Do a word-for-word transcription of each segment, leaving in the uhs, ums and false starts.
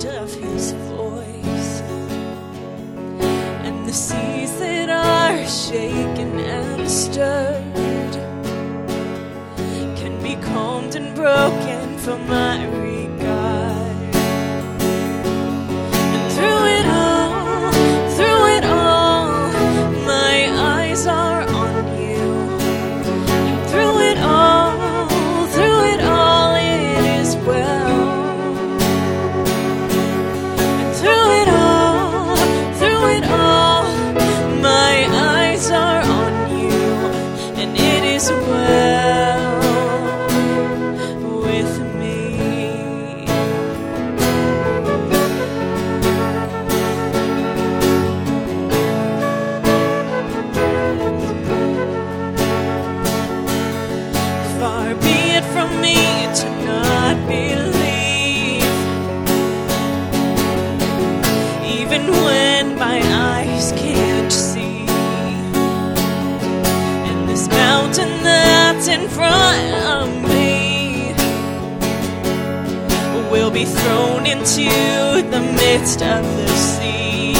of his voice, and the seas that are shaken and stirred can be calmed and broken for my regard. And through it all, through it all, my eyes are on you. And through it all, through it all, it is well. And through it all, through it all, my eyes are on you, and it is well with me. Far be it from me to not believe, even when my eyes can't see. And this mountain that's in front of me will be thrown into the midst of the sea.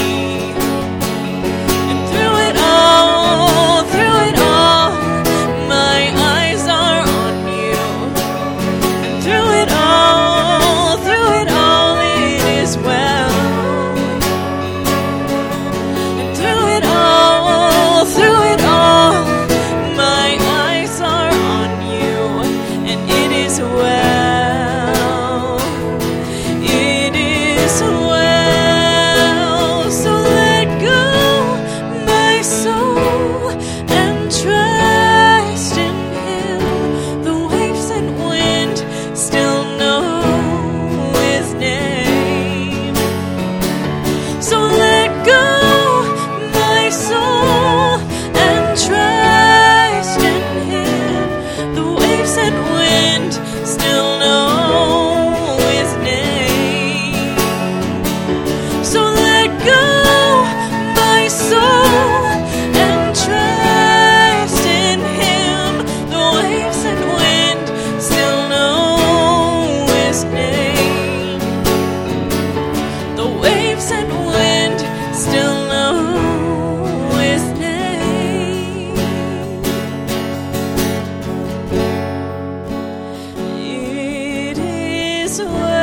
And through it all, through it all, my eyes are on you. And through it all, through it all, it is well. And through it all, through it all, my eyes are on you, and it is well. It is well. So let go, my soul, and trust in him. The waves and wind still know his name. So let go, my soul, and trust in him. The waves and wind still know his name. So let go, my soul, and trust in him. The waves and wind still know his name. The waves and wind still know his name. It is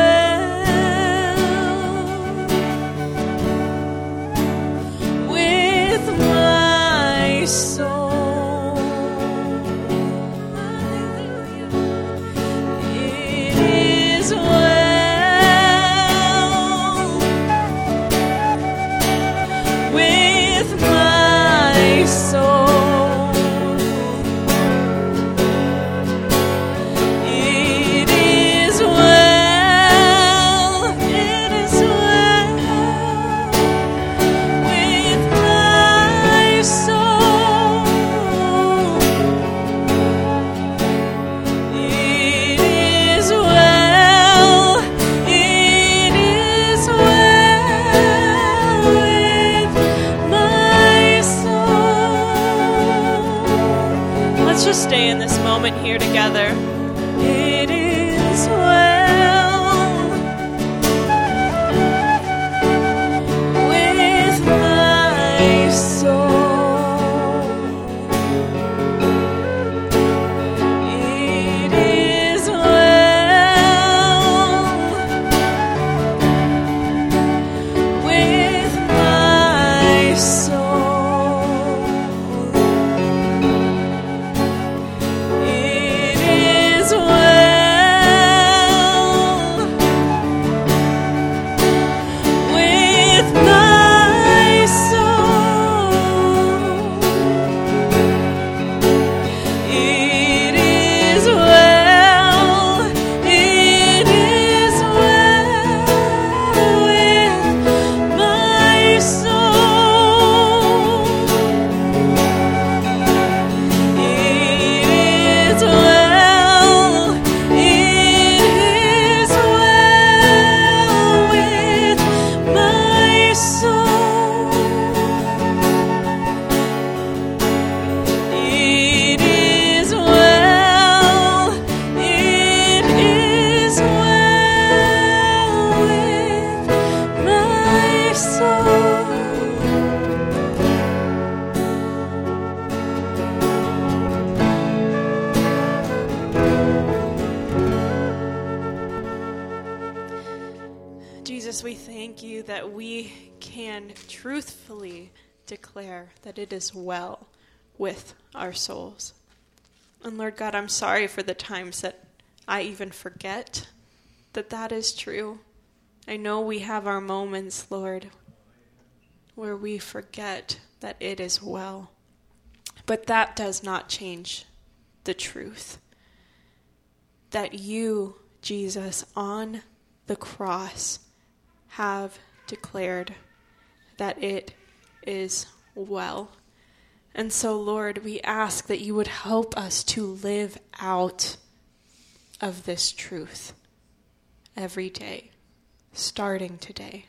well with my soul. It is well with my soul. It is well, it is well with my soul. It is well, it is well with my soul. Let's just stay in this moment here together. It is well with my soul. It is well with my soul. It is Jesus, we thank you that we can truthfully declare that it is well with our souls. And Lord God, I'm sorry for the times that I even forget that that is true. I know we have our moments, Lord, where we forget that it is well. But that does not change the truth that you, Jesus, on the cross have declared that it is well. And so, Lord, we ask that you would help us to live out of this truth every day, starting today.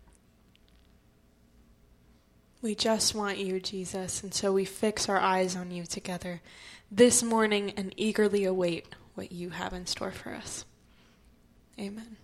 We just want you, Jesus, and so we fix our eyes on you together this morning and eagerly await what you have in store for us. Amen.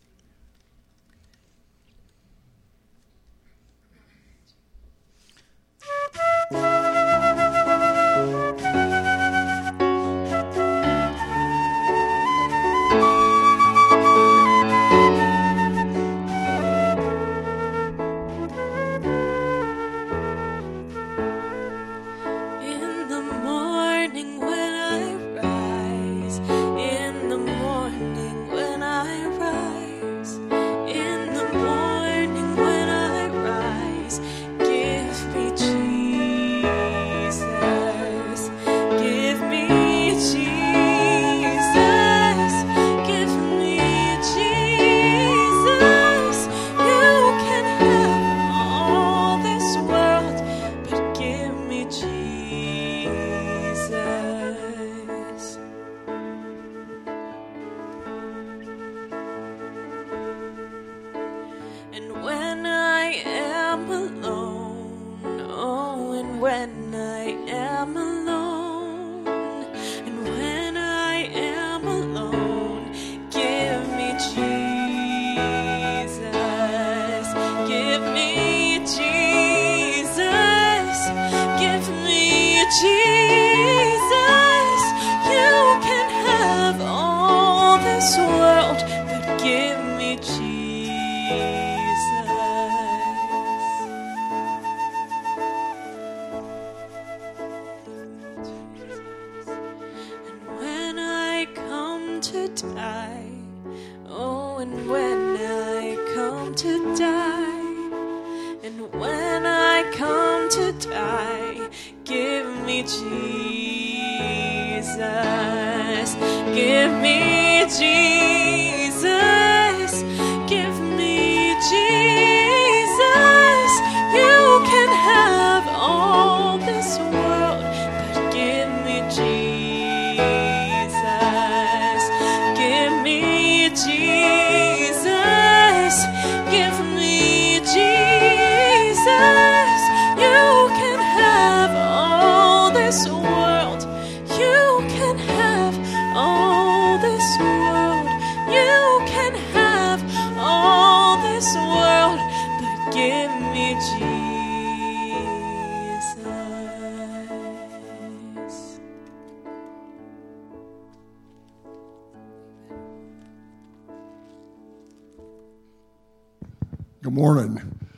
Good morning.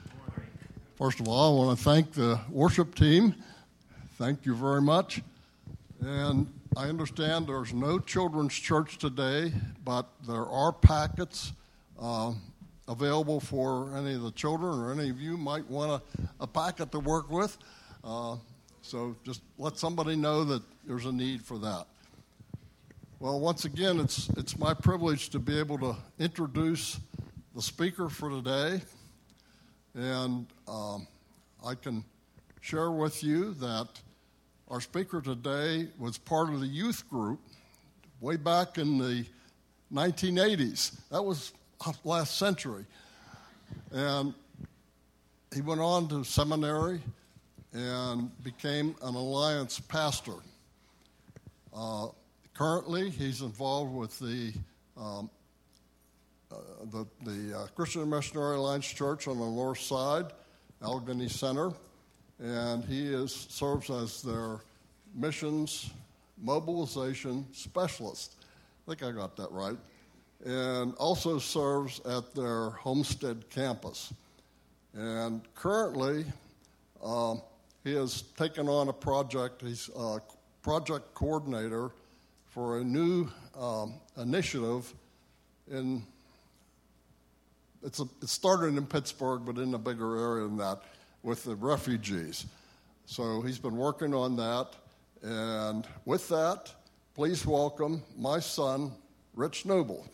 First of all, I want to thank the worship team. Thank you very much. And I understand there's no children's church today, but there are packets uh, available for any of the children, or any of you might want a, a packet to work with. Uh, so just let somebody know that there's a need for that. Well, once again, it's it's my privilege to be able to introduce the speaker for today, and um, I can share with you that our speaker today was part of the youth group way back in the nineteen eighties. That was last century. And he went on to seminary and became an Alliance pastor. Uh, currently, he's involved with the um, Uh, the, the uh, Christian Missionary Alliance Church on the north side, Allegheny Center, and he is serves as their missions mobilization specialist. I think I got that right. and also serves at their Homestead campus. And currently, uh, he has taken on a project. He's a project coordinator for a new um, initiative in, it's, a, it started in Pittsburgh, but in a bigger area than that, with the refugees. So he's been working on that. And with that, please welcome my son, Rich Noble.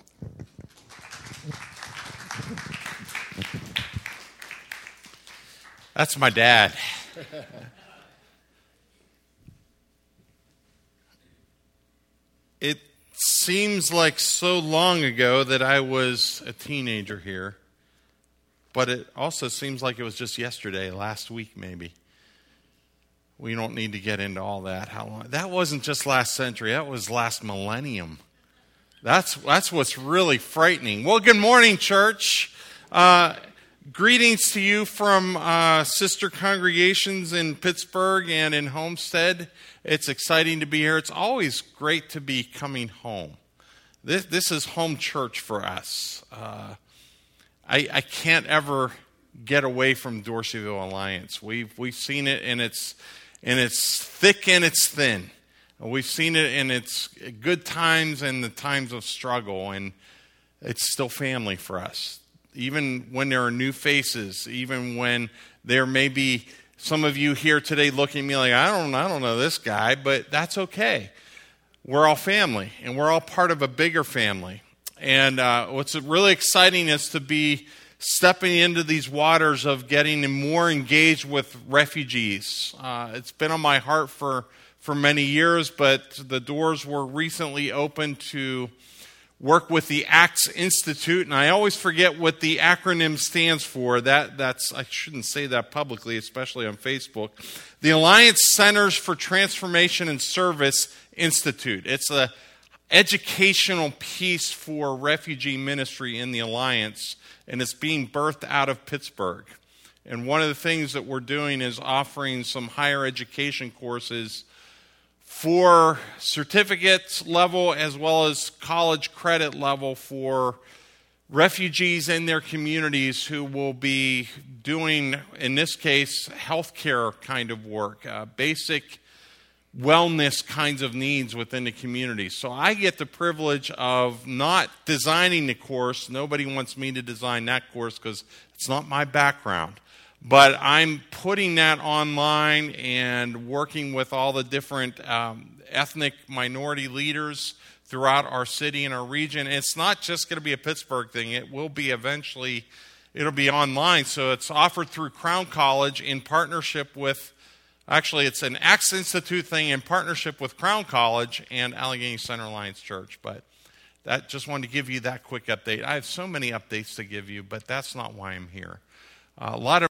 That's my dad. It seems like so long ago that I was a teenager here, but it also seems like it was just yesterday, last week maybe. We don't need to get into all that. How long? That wasn't just last century. That was last millennium. That's that's what's really frightening. Well, good morning, church. Uh, greetings to you from uh, sister congregations in Pittsburgh and in Homestead. It's exciting to be here. It's always great to be coming home. This this is home church for us. Uh, I I can't ever get away from Dorseyville Alliance. We've we've seen it in its in its thick and its thin. We've seen it in its good times and the times of struggle, and it's still family for us. Even when there are new faces, even when there may be some of you here today looking at me like, I don't, I don't know this guy, but that's okay. We're all family, and we're all part of a bigger family. And uh, what's really exciting is to be stepping into these waters of getting more engaged with refugees. Uh, it's been on my heart for for many years, but the doors were recently opened to work with the ACTS Institute, and I always forget what the acronym stands for. That that's I shouldn't say that publicly, especially on Facebook. The Alliance Centers for Transformation and Service Institute. It's a educational piece for refugee ministry in the Alliance, and it's being birthed out of Pittsburgh. And one of the things that we're doing is offering some higher education courses for certificate level as well as college credit level for refugees in their communities who will be doing, in this case, healthcare kind of work, uh, basic wellness kinds of needs within the community. So I get the privilege of not designing the course. Nobody wants me to design that course because it's not my background. But I'm putting that online and working with all the different um, ethnic minority leaders throughout our city and our region. It's not just going to be a Pittsburgh thing. It will be eventually, it'll be online. So it's offered through Crown College in partnership with, actually it's an ACTS Institute thing in partnership with Crown College and Allegheny Center Alliance Church. But that just wanted to give you that quick update. I have so many updates to give you, but that's not why I'm here. Uh, a lot of